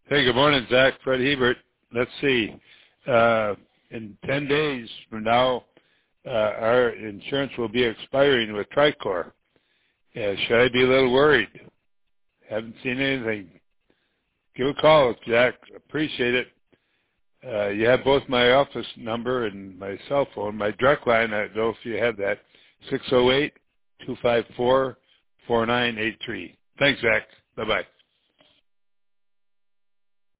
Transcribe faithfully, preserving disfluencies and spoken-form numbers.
Hey, good morning, Zach. Fred Hebert. Let's see. Uh, in ten days from now, uh, our insurance will be expiring with Tricor. Uh, should I be a little worried? Haven't seen anything. Give a call, Jack. Appreciate it. Uh, you have both my office number and my cell phone. My direct line, I don't know if you have that, six oh eight, two five four, four nine eight three. Thanks, Zach. Bye-bye.